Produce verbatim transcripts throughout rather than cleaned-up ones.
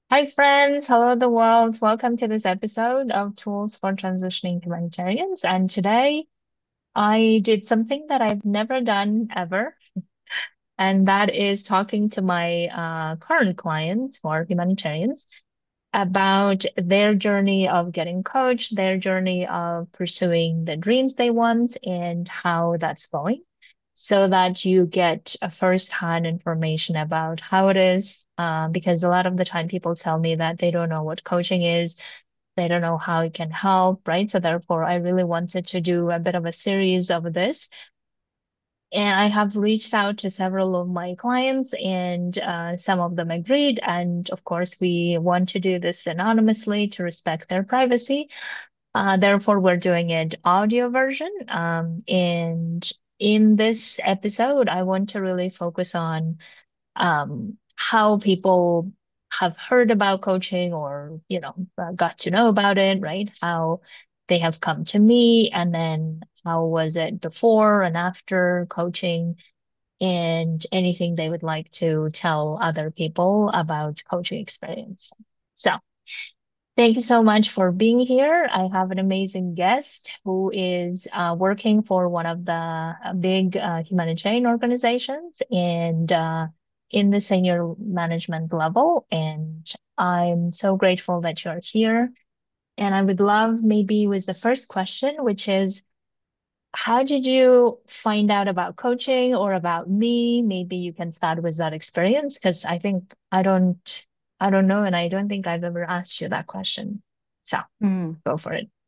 Hi, friends. Hello, the world. Welcome to this episode of Tools for Transitioning Humanitarians. And today I did something that I've never done ever, and that is talking to my uh, current clients who are humanitarians about their journey of getting coached, their journey of pursuing the dreams they want, and how that's going, so that you get a first-hand information about how it is. Uh, because a lot of the time people tell me that they don't know what coaching is, they don't know how it can help, right? So therefore, I really wanted to do a bit of a series of this. And I have reached out to several of my clients, and uh, some of them agreed. And of course, we want to do this anonymously to respect their privacy. Uh, therefore, we're doing it audio version. Um, and in this episode, I want to really focus on um, how people have heard about coaching or, you know, uh, got to know about it, right? How they have come to me, and then how was it before and after coaching, and anything they would like to tell other people about coaching experience. So, thank you so much for being here. I have an amazing guest who is uh, working for one of the uh, big uh, humanitarian organizations, and uh, in the senior management level. And I'm so grateful that you're here. And I would love maybe with the first question, which is, how did you find out about coaching or about me? Maybe you can start with that experience because I think I don't I don't know, and I don't think I've ever asked you that question. So Mm. go for it.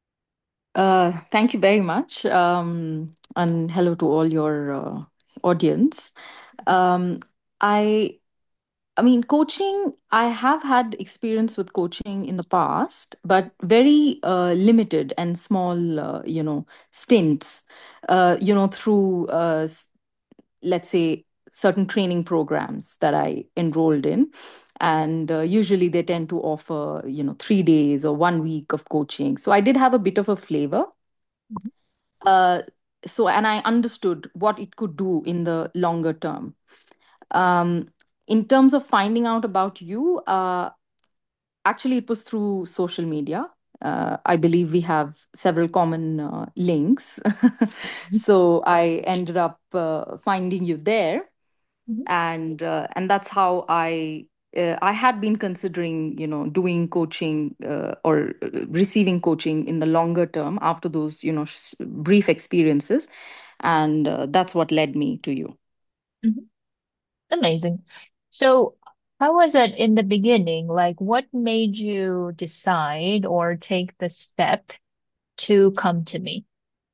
Uh, thank you very much. Um, and hello to all your uh, audience. Um, I, I mean, coaching, I have had experience with coaching in the past, but very uh, limited and small, uh, you know, stints, uh, you know, through, uh, s- let's say, certain training programs that I enrolled in. And uh, usually they tend to offer, you know, three days or one week of coaching. So I did have a bit of a flavor. Mhm. Uh, so, and I understood what it could do in the longer term. Um, in terms of finding out about you, uh, actually, it was through social media. Uh, I believe we have several common uh, links. So I ended up uh, finding you there, Mhm. and uh, and that's how I uh, I had been considering, you know, doing coaching uh, or uh, receiving coaching in the longer term after those, you know, s- brief experiences, and uh, that's what led me to you. Mhm. Amazing. So how was it in the beginning? Like, what made you decide or take the step to come to me?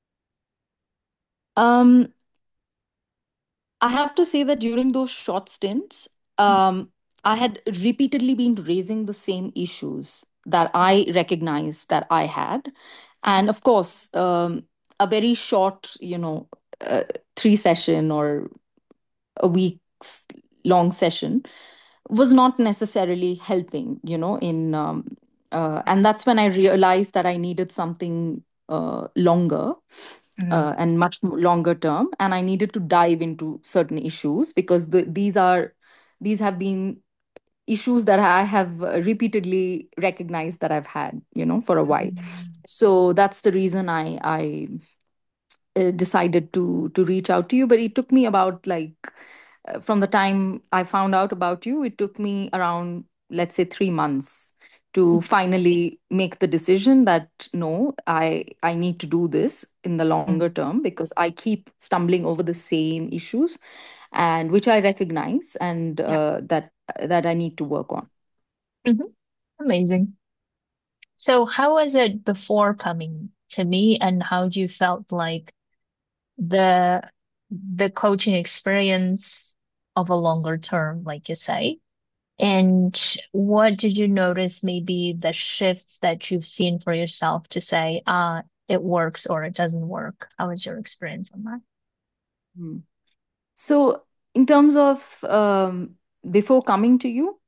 Um, I have to say that during those short stints, um, I had repeatedly been raising the same issues that I recognized that I had. And of course, um, a very short, you know, uh, three session or a week's long session was not necessarily helping, you know, in, um, uh, and that's when I realized that I needed something uh, longer Mm. uh, and much mo- longer term, and I needed to dive into certain issues because the, these are these have been issues that I have uh, repeatedly recognized that I've had, you know, for a while. Mm. So that's the reason I I uh, decided to to reach out to you. But it took me about like uh, from the time I found out about you, it took me around, let's say, three months to finally make the decision that no, I I need to do this in the longer Mm. term because I keep stumbling over the same issues, and which I recognize and Yeah. uh, that that I need to work on. Mhm. Amazing. So how was it before coming to me, and how do you felt like the the coaching experience of a longer term, like you say? And what did you notice maybe the shifts that you've seen for yourself to say, ah, it works or it doesn't work? How was your experience on that? Hmm. So, in terms of um, before coming to you,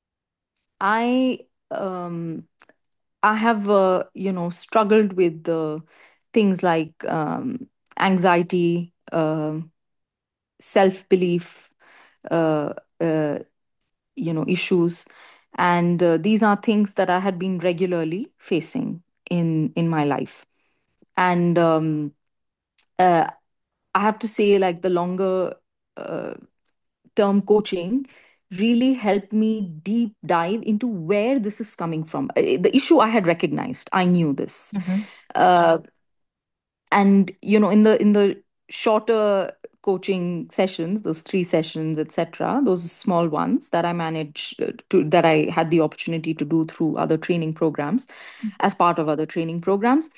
I um, I have, uh, you know, struggled with the things like um, anxiety, uh, self belief, uh, uh, you know, issues, And uh, these are things that I had been regularly facing in in my life. And um, uh, I have to say, like, the longer uh, term coaching really helped me deep dive into where this is coming from. Uh, The issue I had recognized, I knew this. Mm-hmm. Uh, and you know, in the in the shorter coaching sessions, those three sessions, et cetera, those small ones that I managed uh, to that I had the opportunity to do through other training programs, as part of other training programs,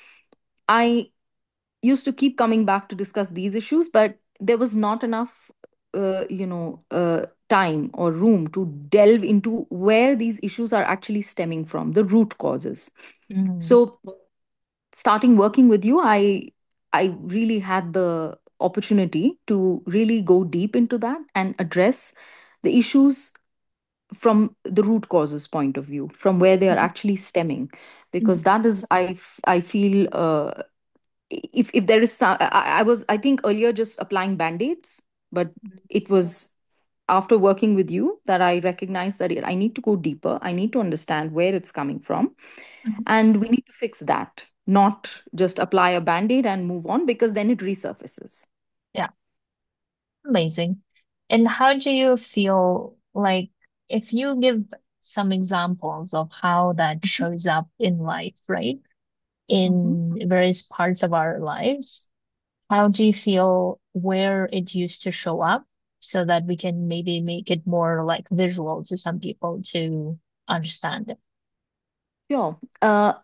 I used to keep coming back to discuss these issues, but there was not enough, uh, you know, uh, time or room to delve into where these issues are actually stemming from, the root causes. Mm-hmm. So, starting working with you, I I really had the opportunity to really go deep into that and address the issues from the root causes point of view, from where they are actually stemming, Mm-hmm. because that is, I f- I feel, uh, if if there is some, I, I was, I think, earlier just applying band-aids, but it was after working with you that I recognized that I need to go deeper. I need to understand where it's coming from, Mm-hmm. and we need to fix that, not just apply a band-aid and move on, because then it resurfaces. Yeah, amazing. And how do you feel like if you give some examples of how that shows up in life, right? Mhm. In various parts of our lives, how do you feel where it used to show up so that we can maybe make it more like visual to some people to understand it? Sure. Uh,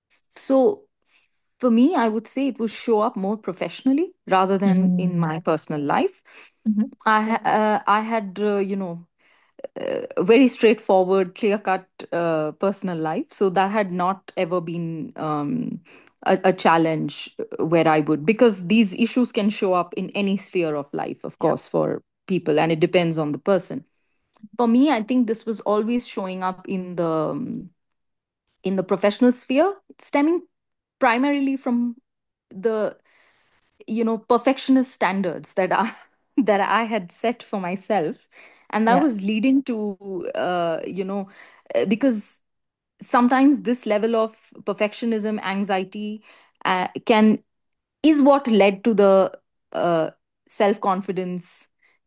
so for me, I would say it would show up more professionally rather than in Mm, my personal life. mhm. I ha- uh, I had, uh, you know, uh, a very straightforward, clear cut uh, personal life. So that had not ever been um, a, a challenge uh, where I would, because these issues can show up in any sphere of life, of Yeah. course, for people, and it depends on the person. For me, I think this was always showing up in the um, in the professional sphere, stemming primarily from the, you know, perfectionist standards that I that I had set for myself, and that Yeah. was leading to, uh, you know, uh, because sometimes this level of perfectionism, anxiety, uh, can is what led to the uh, self confidence,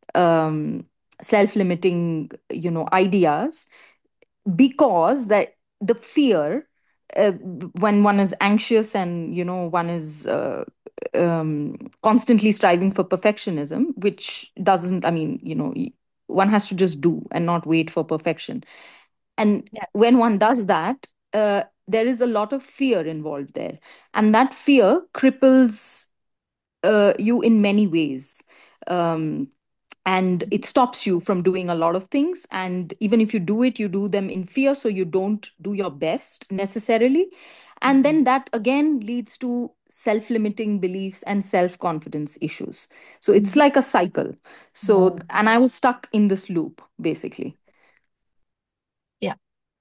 um, self limiting, you know, ideas, because that the fear, uh, when one is anxious and, you know, one is uh, um, constantly striving for perfectionism, which doesn't, I mean, you know, y- one has to just do and not wait for perfection. And Yeah. when one does that, uh, there is a lot of fear involved there, and that fear cripples uh, you in many ways. Um, and Mhm. it stops you from doing a lot of things, and even if you do it, you do them in fear, so you don't do your best necessarily, and Mhm. then that again leads to self-limiting beliefs and self-confidence issues. So it's Mhm. like a cycle. So, Oh, and I was stuck in this loop, basically. yeah.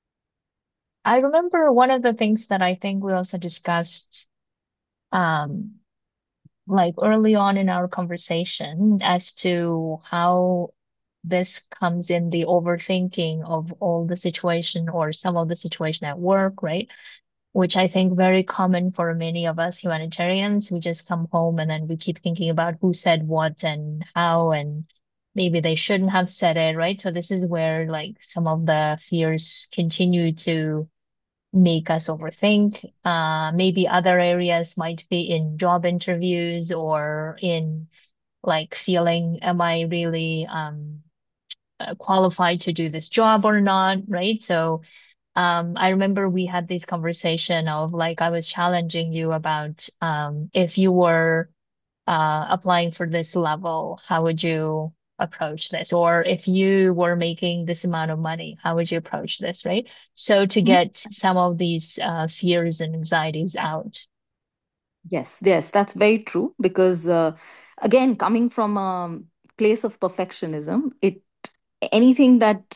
I remember one of the things that I think we also discussed, um, like early on in our conversation as to how this comes in the overthinking of all the situation or some of the situation at work, right? Which I think very common for many of us humanitarians. We just come home and then we keep thinking about who said what and how, and maybe they shouldn't have said it, right? So this is where like some of the fears continue to make us Yes. overthink. Uh, maybe other areas might be in job interviews or in like feeling, am I really um, uh, qualified to do this job or not, right? So um, I remember we had this conversation of like I was challenging you about um, if you were uh, applying for this level, how would you approach this? Or if you were making this amount of money, how would you approach this, right? So to Mhm. get some of these uh, fears and anxieties out. Yes, yes, that's very true, because uh, again, coming from a place of perfectionism, it anything that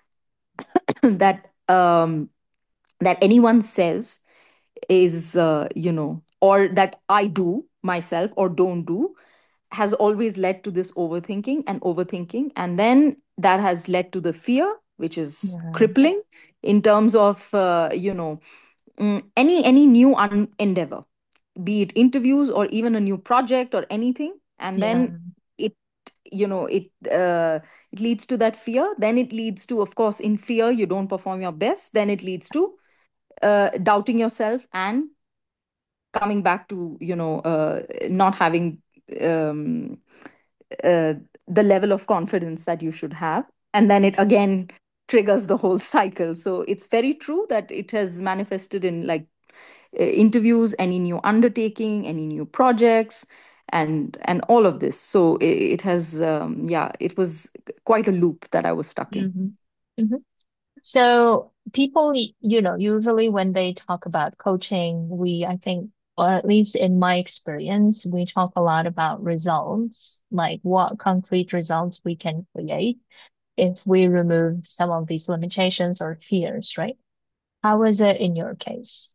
that um that anyone says is, uh, you know, or that I do myself or don't do, has always led to this overthinking and overthinking, and then that has led to the fear, which is Yeah. crippling, in terms of uh, you know mm, any any new un- endeavor, be it interviews or even a new project or anything, and Yeah. then it you know it uh, it leads to that fear. Then it leads to, of course, in fear you don't perform your best. Then it leads to uh, doubting yourself and coming back to you know uh, not having um, uh, the level of confidence that you should have, and then it again triggers the whole cycle. So it's very true that it has manifested in like uh, interviews, any new undertaking, any new projects, and and all of this. So it, it has um, yeah, it was quite a loop that I was stuck in. Hmm. Hmm. So people, y- you know, usually when they talk about coaching, we, I think, or at least in my experience, we talk a lot about results, like what concrete results we can create if we remove some of these limitations or fears, right? How is it in your case?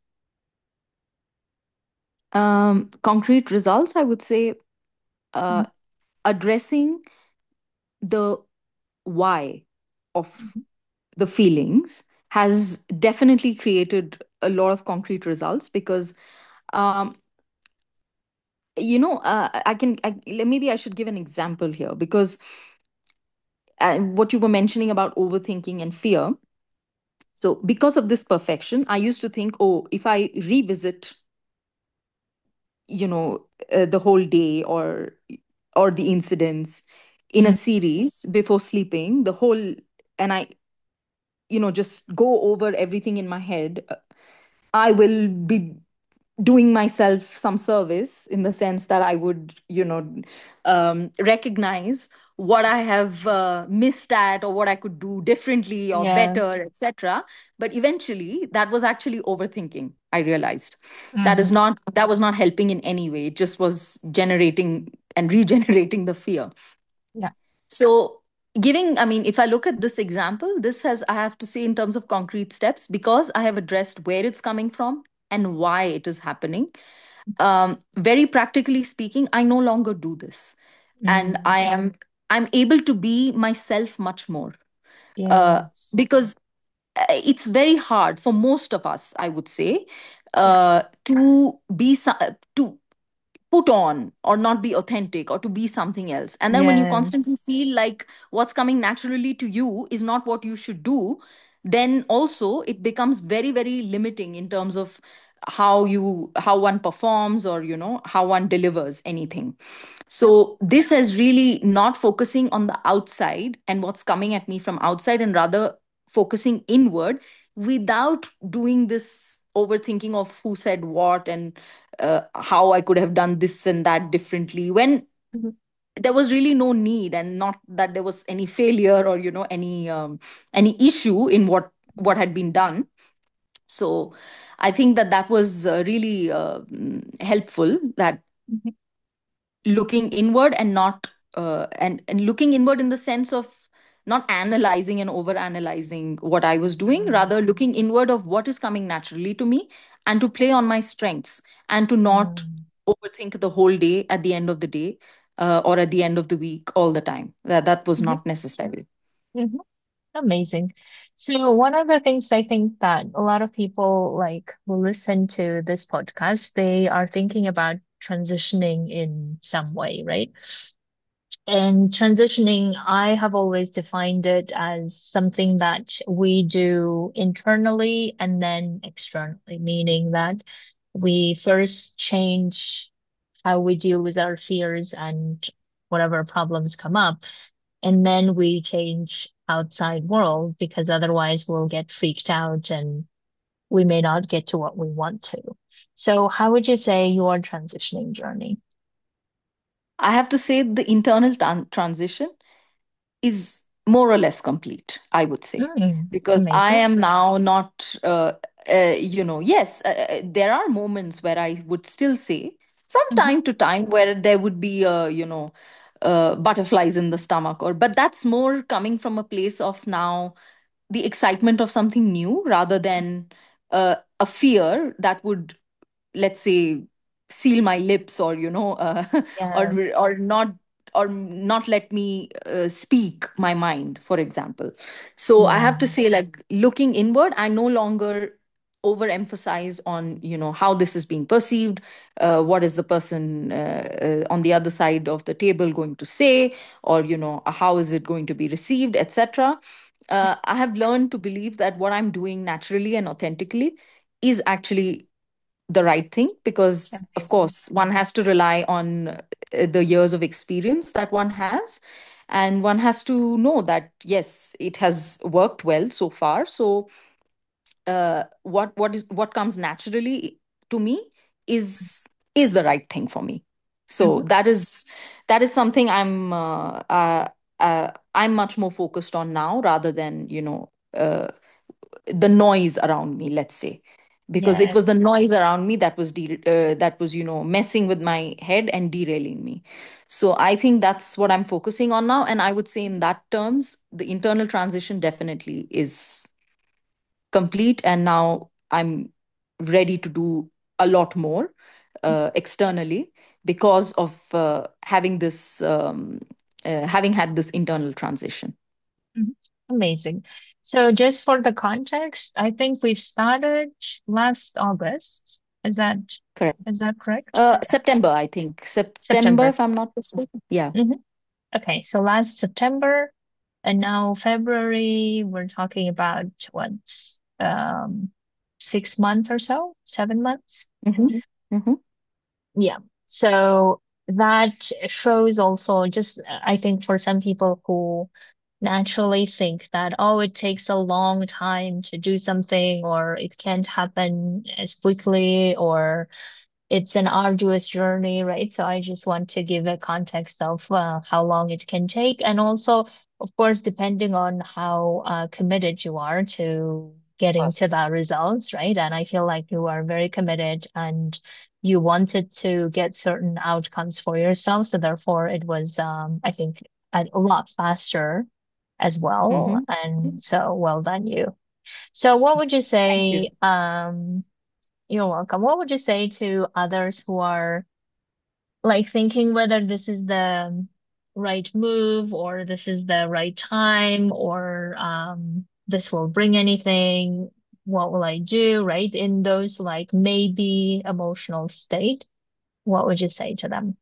Um, concrete results, I would say, uh, Mhm. addressing the why of the feelings has definitely created a lot of concrete results, because um, you know uh, I can I, maybe I should give an example here, because uh, what you were mentioning about overthinking and fear. So because of this perfection, I used to think, oh, if I revisit you know uh, the whole day, or or the incidents in a Mhm. series before sleeping, the whole, and I you know just go over everything in my head, uh, I will be doing myself some service, in the sense that I would, you know, um, recognize what I have uh, missed at, or what I could do differently or Yeah. better, et cetera. But eventually, that was actually overthinking. I realized that is Hmm. not that was not helping in any way. It just was generating and regenerating the fear. Yeah. So, giving, I mean, if I look at this example, this has, I have to say, in terms of concrete steps, because I have addressed where it's coming from and why it is happening. Um, very practically speaking, I no longer do this. And Mm. I am, I'm able to be myself much more. Uh, Yes. because uh, it's very hard for most of us, I would say, Yeah. uh, to be, so- to put on or not be authentic, or to be something else. And then when you Yes. constantly feel like what's coming naturally to you is not what you should do, then also it becomes very, very limiting in terms of how you how one performs, or you know how one delivers anything. Yeah. So this is really not focusing on the outside and what's coming at me from outside, and rather focusing inward, without doing this overthinking of who said what, and uh, how I could have done this and that differently, when Mhm. there was really no need, and not that there was any failure, or you know any um, any issue in what what had been done. So I think that that was uh, really uh, mm, helpful, that Mhm. looking inward, and not uh, and and looking inward in the sense of not analyzing and over analyzing what I was doing, Mm. rather looking inward of what is coming naturally to me, and to play on my strengths, and to not Mm. overthink the whole day at the end of the day, uh, or at the end of the week all the time. That that was Mhm. not necessary. Mhm. Amazing. So one of the things I think that a lot of people like who listen to this podcast, they are thinking about transitioning in some way, right? And transitioning, I have always defined it as something that we do internally and then externally, meaning that we first change how we deal with our fears and whatever problems come up, and then we change outside world because otherwise we'll get freaked out and we may not get to what we want to. So how would you say your transitioning journey? I have to say the internal tran- transition is more or less complete, I would say, Mm, because I amazing. am now not, uh, uh, you know, yes, uh, uh, there are moments where I would still say, from Hmm. time to time, where there would be, uh, you know, uh, butterflies in the stomach, or but that's more coming from a place of now the excitement of something new, rather than uh, a fear that would, let's say, seal my lips, or you know uh, or Yeah. or not or not let me uh, speak my mind, for example. So I Yeah. have to say, like, looking inward, I no longer overemphasize on, you know, how this is being perceived, uh, what is the person uh, uh, on the other side of the table going to say, or, you know, how is it going to be received, etc. uh, I have learned to believe that what I'm doing naturally and authentically is actually the right thing, because of Amazing. course one has to rely on uh, the years of experience that one has, and one has to know that yes, it has worked well so far. So uh, what what is what comes naturally to me is is the right thing for me. So Hmm. that is that is something i'm uh, uh, uh, I'm much more focused on now, rather than, you know, uh, the noise around me, let's say, because it was the Yes. noise around me that was de- uh, that was, you know, messing with my head and derailing me. So I think that's what I'm focusing on now, and I would say in that terms the internal transition definitely is complete, and now I'm ready to do a lot more uh, externally, because of uh, having this um, uh, having had this internal transition. Mhm. Amazing. So just for the context, I think we've started last August. Is that Correct. is that correct? uh, Okay. September, I think September, September. if I'm not mistaken. Yeah. Hmm. Okay, so last September and now February, we're talking about what, um, six months or so, seven months. Hmm. Hmm. Yeah. So that shows also just, I think for some people who naturally think that, oh, it takes a long time to do something, or it can't happen as quickly, or it's an arduous journey, right? So I just want to give a context of uh, how long it can take. And also, of course, depending on how uh, committed you are to getting to Us. the results, right? And I feel like you are very committed and you wanted to get certain outcomes for yourself. So therefore, it was, um, I think, a a lot faster as well. Hmm. And so well done you. So what would you Thank you. say, um, you're welcome. What would you say to others who are like thinking whether this is the right move or this is the right time or um, this will bring anything? What will I do? Right? In those like maybe emotional state, what would you say to them?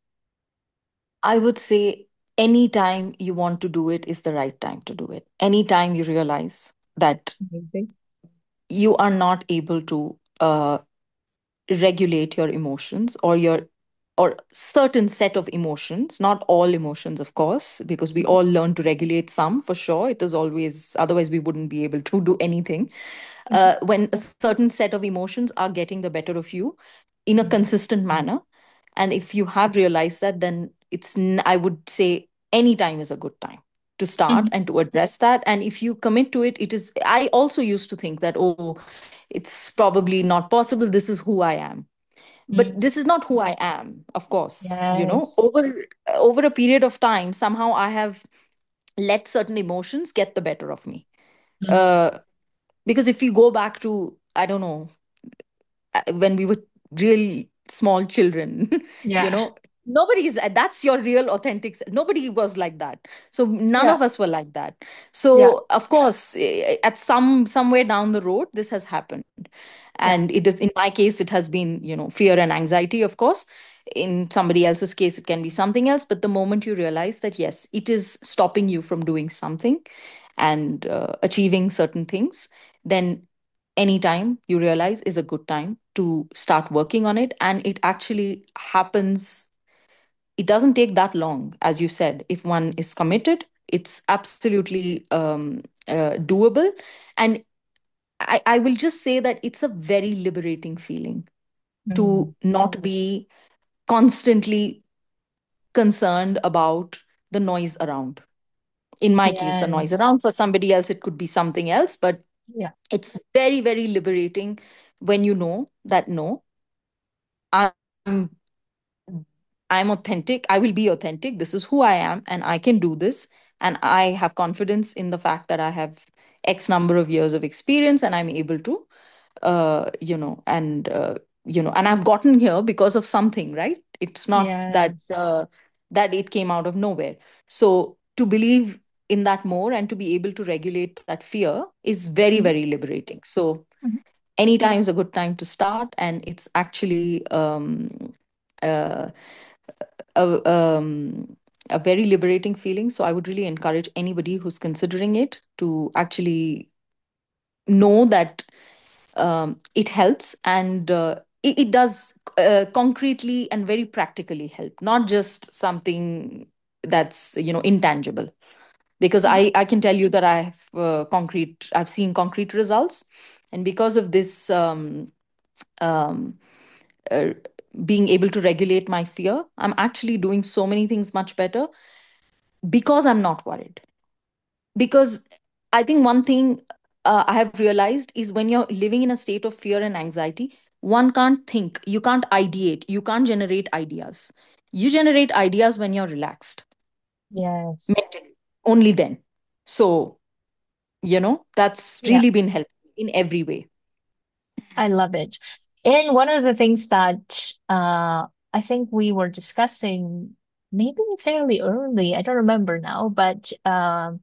I would say anytime you want to do it is the right time to do it. Anytime you realize that Amazing. you are not able to uh, regulate your emotions, or your or certain set of emotions, not all emotions, of course, because we all learn to regulate some, for sure. It is always, otherwise we wouldn't be able to do anything. Mhm. Uh, when a certain set of emotions are getting the better of you in a consistent manner, and if you have realized that, then it's n- I would say any time is a good time to start Mhm. and to address that. And if you commit to it, it is, I also used to think that, oh, it's probably not possible, this is who I am. But Mm. this is not who I am, of course. You know, Yes. over over a period of time, somehow I have let certain emotions get the better of me. Mm. uh because if you go back to, I don't know, uh, when we were real small children, you Yeah. know, nobody's, that's your real authentic se- nobody was like that. So none Yeah. of us were like that. Yeah. So of course, eh, at some somewhere down the road this has happened. Yeah. And it is, in my case it has been, you know, fear and anxiety, of course. In somebody else's case it can be something else. But the moment you realize that yes, it is stopping you from doing something and uh, achieving certain things, then anytime you realize is a good time to start working on it. And it actually happens, it doesn't take that long. As you said, if one is committed, it's absolutely um, uh, doable. And I, I will just say that it's a very liberating feeling Mm. to not be constantly concerned about the noise around. In my case, the noise Yes. around. For somebody else it could be something else. But Yeah. it's very, very liberating when you know that no, i'm I'm authentic, I will be authentic, this is who I am, and I can do this. And I have confidence in the fact that I have x number of years of experience, and I'm able to uh you know and uh, you know and I've gotten here because of something, right? It's not that Yes. uh, that it came out of nowhere. So to believe in that more and to be able to regulate that fear is very, Mhm. very liberating. So Mhm. anytime is a good time to start, and it's actually um, uh, a, um, a very liberating feeling. So I would really encourage anybody who's considering it to actually know that um, it helps, and uh, it, it does uh, concretely and very practically help, not just something that's, you know, intangible. Because Mhm. i i can tell you that I have uh, concrete I've seen concrete results, and because of this um, um, uh, being able to regulate my fear, I'm actually doing so many things much better because I'm not worried. Because I think one thing uh, I have realized is when you're living in a state of fear and anxiety, one can't think, you can't ideate, you can't generate ideas. You generate ideas when you're relaxed Yes. mentally, only then. So, you know, that's Yeah, really been helpful in every way. I love it. And one of the things that uh, I think we were discussing maybe fairly early, I don't remember now, but um,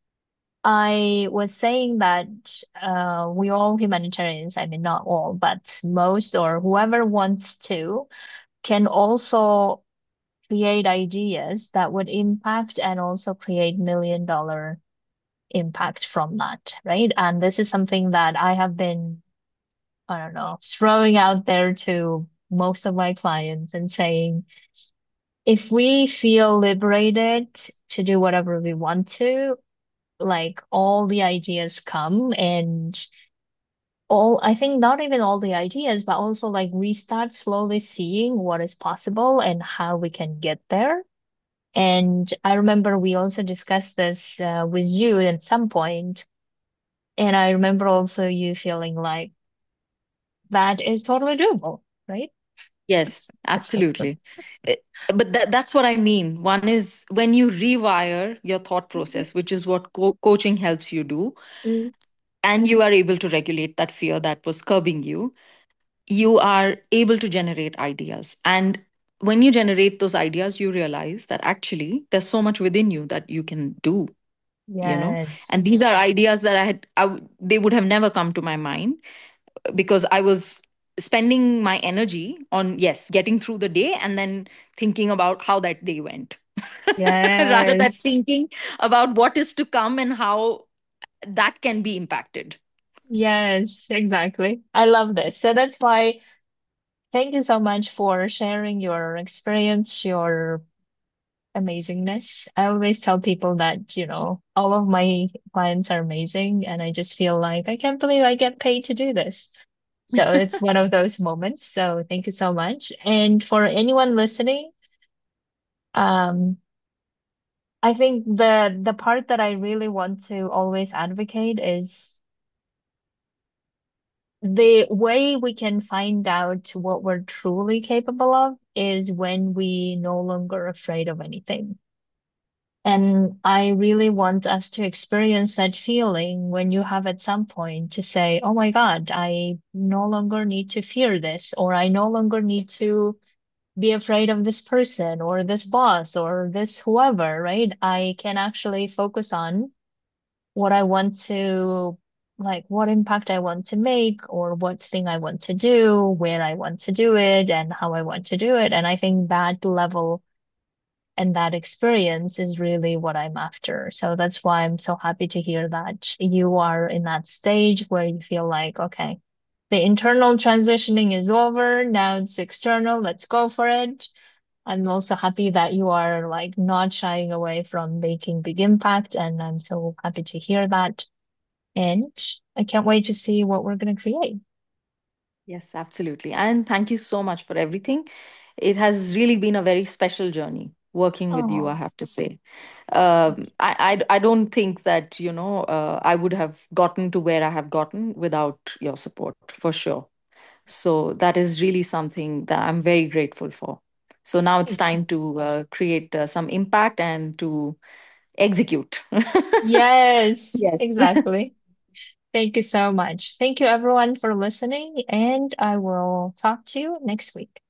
I was saying that uh, we all humanitarians, I mean, not all, but most or whoever wants to, can also create ideas that would impact and also create million dollar impact from that, right? And this is something that I have been, I don't know, throwing out there to most of my clients and saying, if we feel liberated to do whatever we want to, like all the ideas come and all, I think not even all the ideas, but also like we start slowly seeing what is possible and how we can get there. And I remember we also discussed this uh, with you at some point, and I remember also you feeling like that is totally doable, right? Yes, absolutely. Eh, But that, that's what I mean. One is when you rewire your thought Mhm. process, which is what co- coaching helps you do, Mm. and you are able to regulate that fear that was curbing you, you are able to generate ideas. And when you generate those ideas, you realize that actually there's so much within you that you can do, you know. And Yes. these are ideas that I had, I, w- they would have never come to my mind because I was spending my energy on, yes, getting through the day and then thinking about how that day went rather than Yes. thinking about what is to come and how that can be impacted. Yes, exactly. I love this. So that's why thank you so much for sharing your experience, your amazingness. I always tell people that, you know, all of my clients are amazing, and I just feel like I can't believe I get paid to do this. So it's one of those moments. So thank you so much. And for anyone listening, um, I think the the part that I really want to always advocate is the way we can find out what we're truly capable of is when we no longer afraid of anything. And I really want us to experience that feeling when you have at some point to say, oh my God, I no longer need to fear this, or I no longer need to be afraid of this person or this boss or this whoever, right? I can actually focus on what I want to, like what impact I want to make or what thing I want to do, where I want to do it, and how I want to do it. And I think that level and that experience is really what I'm after. So that's why I'm so happy to hear that you are in that stage where you feel like, okay, the internal transitioning is over. Now it's external. Let's go for it. I'm also happy that you are like not shying away from making big impact, and I'm so happy to hear that. And I can't wait to see what we're going to create. Yes, absolutely. And thank you so much for everything. It has really been a very special journey working with you, I Oh, have to say. Um, I, I, I don't think that, you know, uh, I would have gotten to where I have gotten without your support, for sure. So that is really something that I'm very grateful for. So now it's thank you. time to uh, create uh, some impact and to execute. Yes, Yes. exactly. Thank you so much. Thank you everyone for listening, and I will talk to you next week.